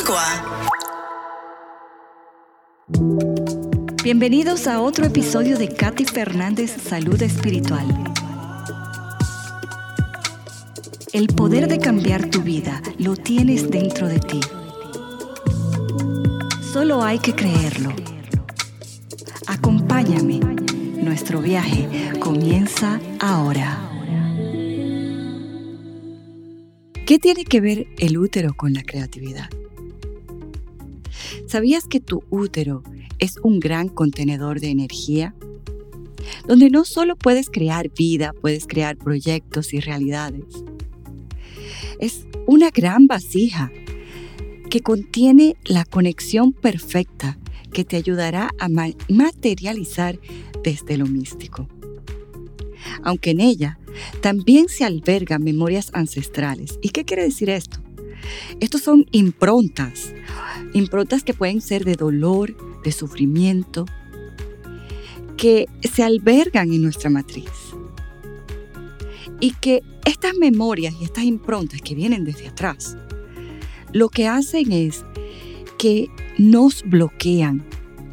agua. Bienvenidos a otro episodio de Katy Fernández Salud Espiritual. El poder de cambiar tu vida lo tienes dentro de ti. Solo hay que creerlo. Acompáñame. Nuestro viaje comienza ahora. ¿Qué tiene que ver el útero con la creatividad? ¿Sabías que tu útero es un gran contenedor de energía? Donde no solo puedes crear vida, puedes crear proyectos y realidades. Es una gran vasija que contiene la conexión perfecta que te ayudará a materializar desde lo místico. Aunque en ella también se albergan memorias ancestrales. ¿Y qué quiere decir esto? Estos son improntas que pueden ser de dolor, de sufrimiento, que se albergan en nuestra matriz. Y que estas memorias y estas improntas que vienen desde atrás, lo que hacen es que nos bloquean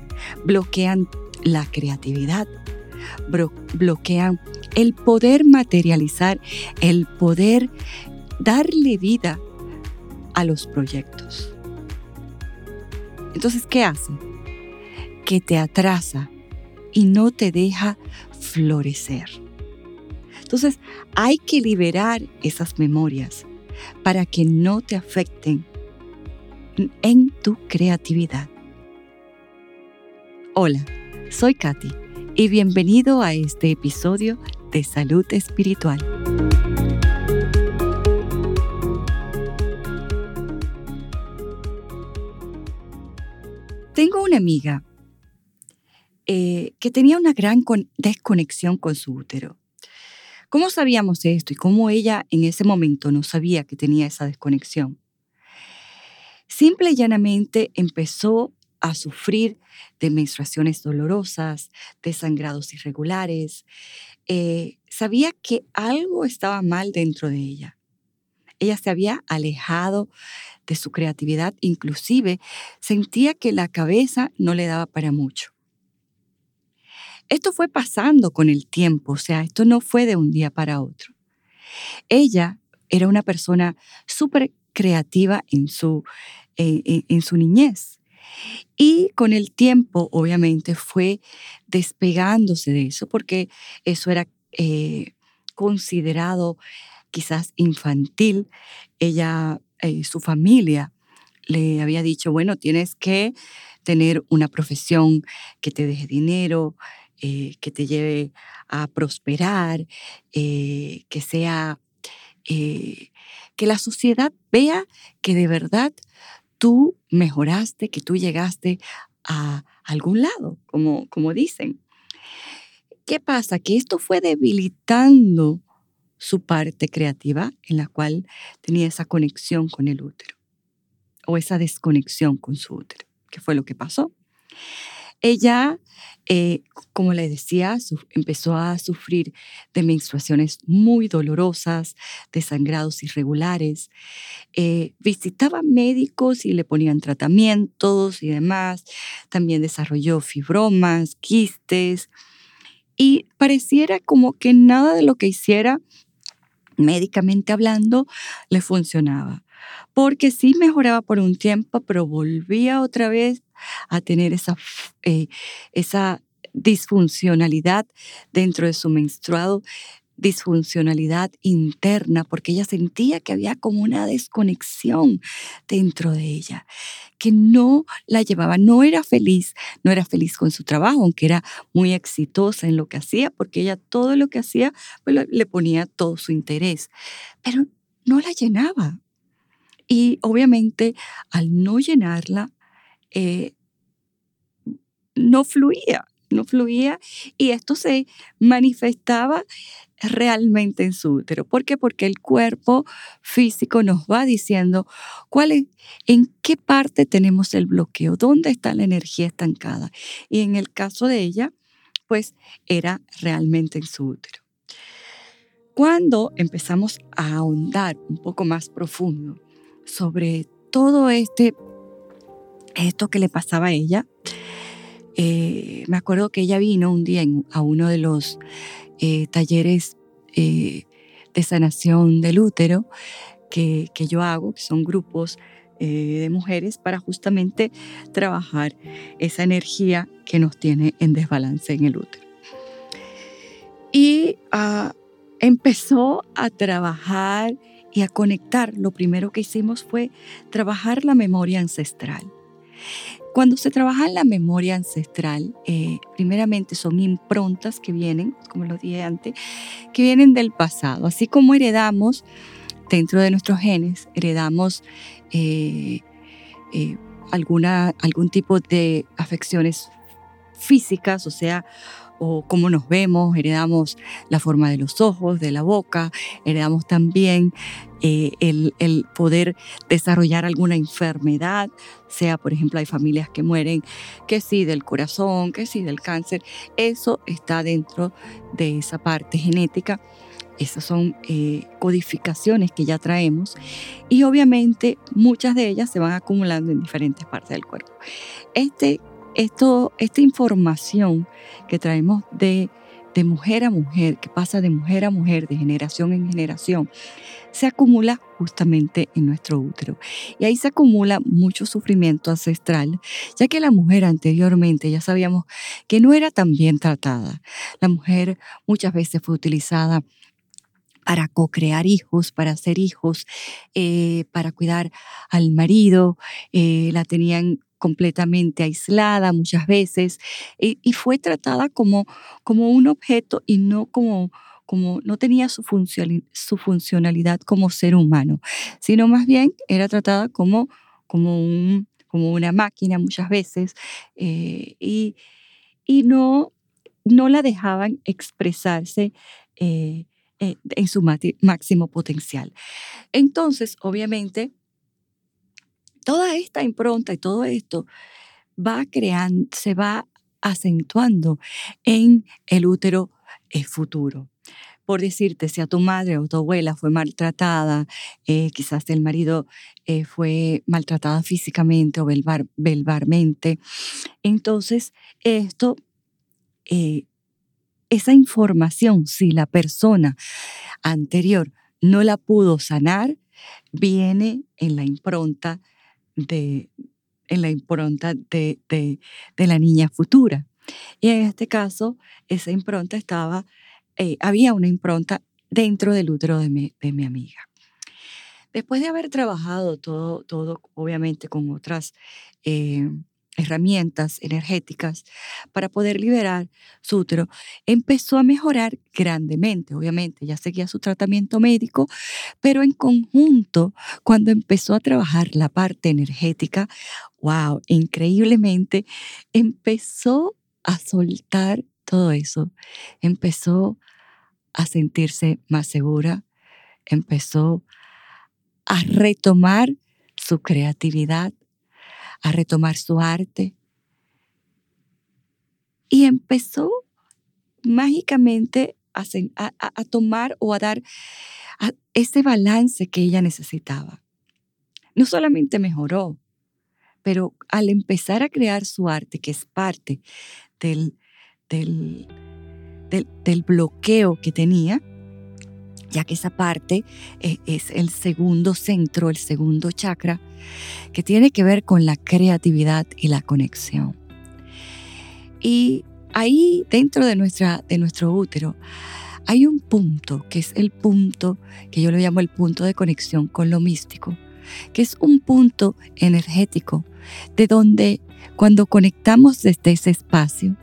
la creatividad, bloquean el poder materializar, el poder darle vida a los proyectos. Entonces, ¿qué hace? Que te atrasa y no te deja florecer. Entonces, hay que liberar esas memorias para que no te afecten en tu creatividad. Hola, soy Katy y bienvenido a este episodio de Salud Espiritual. Tengo una amiga que tenía una gran desconexión con su útero. ¿Cómo sabíamos esto y cómo ella en ese momento no sabía que tenía esa desconexión? Simple y llanamente empezó a sufrir de menstruaciones dolorosas, de sangrados irregulares. Sabía que algo estaba mal dentro de ella. Ella se había alejado de su creatividad, inclusive sentía que la cabeza no le daba para mucho. Esto fue pasando con el tiempo, o sea, esto no fue de un día para otro. Ella era una persona súper creativa en su niñez. Y con el tiempo, obviamente, fue despegándose de eso, porque eso era considerado quizás infantil. Ella, su familia, le había dicho, bueno, tienes que tener una profesión que te deje dinero, que te lleve a prosperar, que sea, que la sociedad vea que de verdad tú mejoraste, que tú llegaste a algún lado, como dicen. ¿Qué pasa? Que esto fue debilitando su parte creativa en la cual tenía esa conexión con el útero o esa desconexión con su útero. ¿Qué fue lo que pasó? Ella, como le decía, empezó a sufrir de menstruaciones muy dolorosas, de sangrados irregulares. Visitaba médicos y le ponían tratamientos y demás. También desarrolló fibromas, quistes. Y pareciera como que nada de lo que hiciera, médicamente hablando, le funcionaba. Porque sí mejoraba por un tiempo, pero volvía otra vez a tener esa disfuncionalidad dentro de su menstruado, disfuncionalidad interna, porque ella sentía que había como una desconexión dentro de ella, que no la llevaba, no era feliz con su trabajo, aunque era muy exitosa en lo que hacía, porque ella todo lo que hacía pues, le ponía todo su interés, pero no la llenaba. Y obviamente al no llenarla, no fluía y esto se manifestaba realmente en su útero. ¿Por qué? Porque el cuerpo físico nos va diciendo en qué parte tenemos el bloqueo, dónde está la energía estancada. Y en el caso de ella, pues era realmente en su útero. Cuando empezamos a ahondar un poco más profundo sobre todo este esto que le pasaba a ella. Me acuerdo que ella vino un día a uno de los talleres de sanación del útero que yo hago, que son grupos de mujeres para justamente trabajar esa energía que nos tiene en desbalance en el útero. Y empezó a trabajar y a conectar. Lo primero que hicimos fue trabajar la memoria ancestral. Cuando se trabaja en la memoria ancestral, primeramente son improntas que vienen, como lo dije antes, que vienen del pasado. Así como heredamos dentro de nuestros genes, heredamos algún tipo de afecciones físicas, o sea, o cómo nos vemos, heredamos la forma de los ojos, de la boca, heredamos también el poder desarrollar alguna enfermedad, sea, por ejemplo, hay familias que mueren, que sí del corazón, que sí del cáncer, eso está dentro de esa parte genética. Esas son codificaciones que ya traemos y obviamente muchas de ellas se van acumulando en diferentes partes del cuerpo. Esta información que traemos de mujer a mujer, que pasa de mujer a mujer, de generación en generación, se acumula justamente en nuestro útero. Y ahí se acumula mucho sufrimiento ancestral, ya que la mujer anteriormente ya sabíamos que no era tan bien tratada. La mujer muchas veces fue utilizada para co-crear hijos, para hacer hijos, para cuidar al marido, la tenían completamente aislada muchas veces y fue tratada como un objeto y no no tenía su funcionalidad como ser humano, sino más bien era tratada como una máquina muchas veces y no la dejaban expresarse en su máximo potencial. Entonces, obviamente, toda esta impronta y todo esto se va acentuando en el útero futuro. Por decirte, si a tu madre o tu abuela fue maltratada, quizás el marido fue maltratada físicamente o verbalmente, entonces esa información, si la persona anterior no la pudo sanar, viene en la impronta de la niña futura. Y en este caso, esa impronta había una impronta dentro del útero de mi amiga. Después de haber trabajado todo obviamente con otras herramientas energéticas para poder liberar su útero, empezó a mejorar grandemente. Obviamente, ya seguía su tratamiento médico, pero en conjunto, cuando empezó a trabajar la parte energética, wow, increíblemente, empezó a soltar todo eso. Empezó a sentirse más segura, empezó a retomar su creatividad, a retomar su arte y empezó mágicamente a tomar o a dar ese balance que ella necesitaba. No solamente mejoró, pero al empezar a crear su arte, que es parte del bloqueo que tenía, ya que esa parte es el segundo centro, el segundo chakra, que tiene que ver con la creatividad y la conexión. Y ahí dentro de nuestro útero hay un punto, que es el punto que yo le llamo el punto de conexión con lo místico, que es un punto energético de donde cuando conectamos desde ese espacio,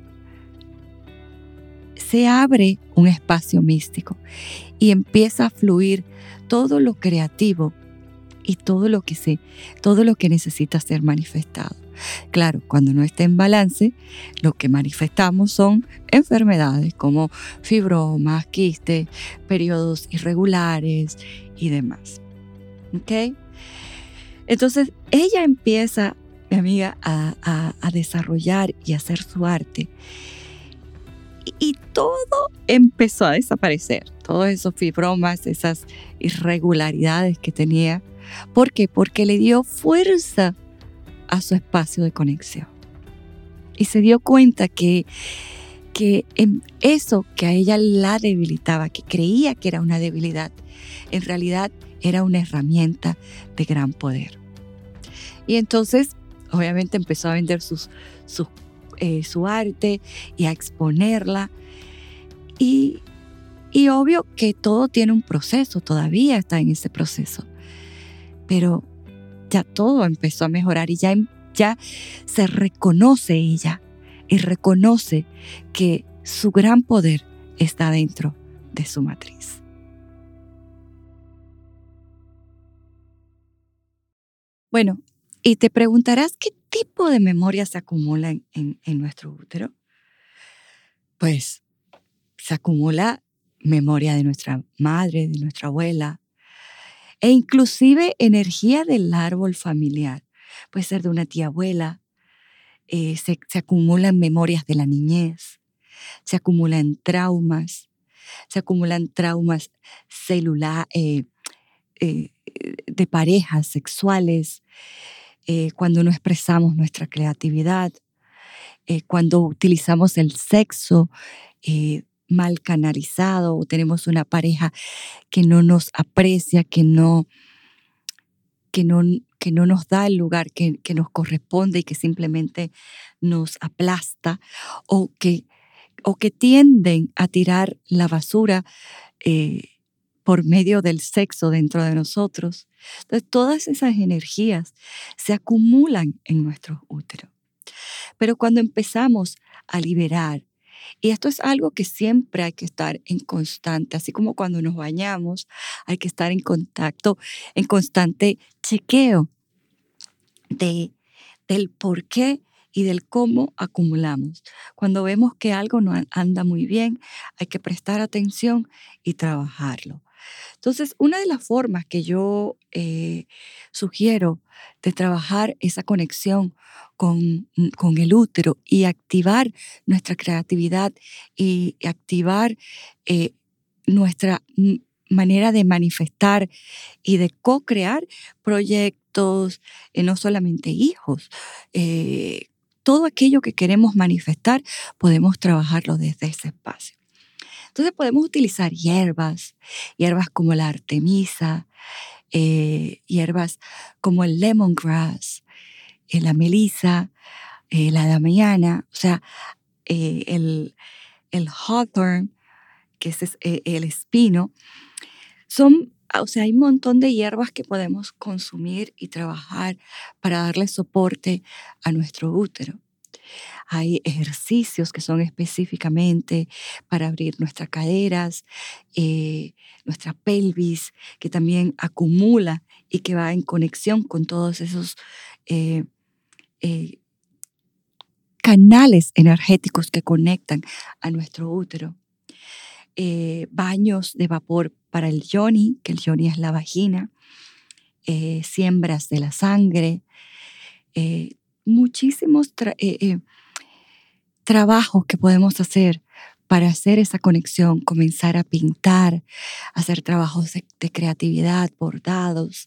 se abre un espacio místico y empieza a fluir todo lo creativo y todo lo que necesita ser manifestado. Claro, cuando no esté en balance, lo que manifestamos son enfermedades como fibromas, quistes, periodos irregulares y demás. ¿Ok? Entonces, ella empieza, mi amiga, a desarrollar y a hacer su arte. Y todo empezó a desaparecer. Todos esos fibromas, esas irregularidades que tenía. ¿Por qué? Porque le dio fuerza a su espacio de conexión. Y se dio cuenta que en eso que a ella la debilitaba, que creía que era una debilidad, en realidad era una herramienta de gran poder. Y entonces, obviamente, empezó a vender su arte y a exponerla. Y obvio que todo tiene un proceso, todavía está en ese proceso. Pero ya todo empezó a mejorar y ya se reconoce ella y reconoce que su gran poder está dentro de su matriz. Bueno, y te preguntarás qué tipo de memoria se acumula en nuestro útero. Pues se acumula memoria de nuestra madre, de nuestra abuela, e inclusive energía del árbol familiar. Puede ser de una tía abuela, se acumulan memorias de la niñez, se acumulan traumas de parejas sexuales, cuando no expresamos nuestra creatividad, cuando utilizamos el sexo mal canalizado o tenemos una pareja que no nos aprecia, que no nos da el lugar que nos corresponde y que simplemente nos aplasta o que tienden a tirar la basura por medio del sexo dentro de nosotros. Entonces, todas esas energías se acumulan en nuestro útero. Pero cuando empezamos a liberar, y esto es algo que siempre hay que estar en constante, así como cuando nos bañamos, hay que estar en contacto, en constante chequeo del por qué y del cómo acumulamos. Cuando vemos que algo no anda muy bien, hay que prestar atención y trabajarlo. Entonces, una de las formas que yo sugiero de trabajar esa conexión con el útero y activar nuestra creatividad y activar nuestra manera de manifestar y de co-crear proyectos, no solamente hijos. Todo aquello que queremos manifestar, podemos trabajarlo desde ese espacio. Entonces podemos utilizar hierbas como la artemisa, hierbas como el lemongrass, la melisa, la damiana, o sea, el hawthorn, que es el espino. O sea, hay un montón de hierbas que podemos consumir y trabajar para darle soporte a nuestro útero. Hay ejercicios que son específicamente para abrir nuestras caderas, nuestra pelvis, que también acumula y que va en conexión con todos esos canales energéticos que conectan a nuestro útero. Baños de vapor para el yoni, que el yoni es la vagina, siembras de la sangre, muchísimos trabajos que podemos hacer para hacer esa conexión, comenzar a pintar, hacer trabajos de creatividad, bordados,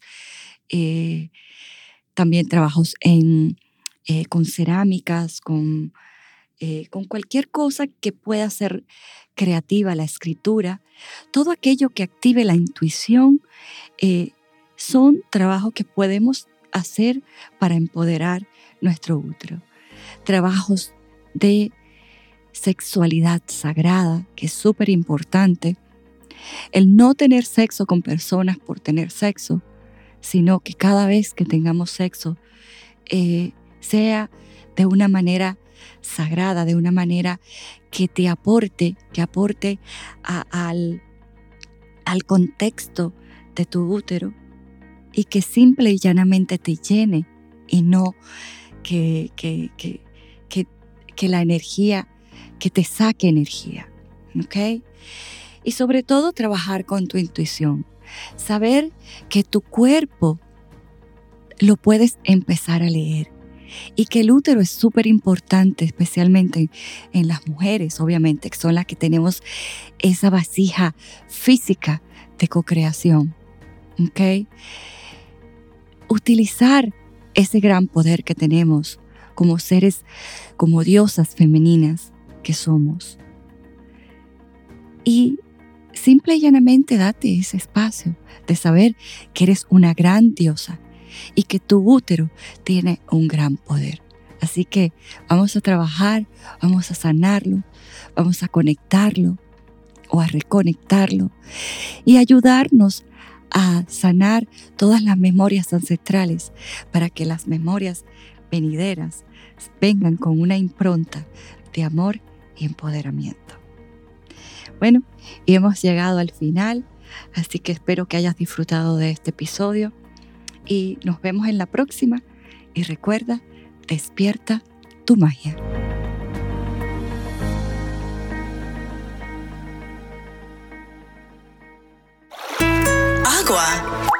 también trabajos con cerámicas, con cualquier cosa que pueda ser creativa, la escritura, todo aquello que active la intuición, son trabajos que podemos hacer para empoderar nuestro útero. Trabajos de sexualidad sagrada, que es súper importante. El no tener sexo con personas por tener sexo, sino que cada vez que tengamos sexo sea de una manera sagrada, de una manera que te aporte, al contexto de tu útero y que simple y llanamente te llene y no que la energía, que te saque energía, ¿ok? Y sobre todo trabajar con tu intuición, saber que tu cuerpo lo puedes empezar a leer y que el útero es súper importante, especialmente en las mujeres, obviamente, que son las que tenemos esa vasija física de cocreación, ¿ok? Utilizar ese gran poder que tenemos como seres, como diosas femeninas que somos. Y simple y llanamente date ese espacio de saber que eres una gran diosa y que tu útero tiene un gran poder. Así que vamos a trabajar, vamos a sanarlo, vamos a conectarlo o a reconectarlo y ayudarnos a sanar todas las memorias ancestrales para que las memorias venideras vengan con una impronta de amor y empoderamiento. Bueno, y hemos llegado al final, así que espero que hayas disfrutado de este episodio y nos vemos en la próxima. Y recuerda, despierta tu magia. Agua.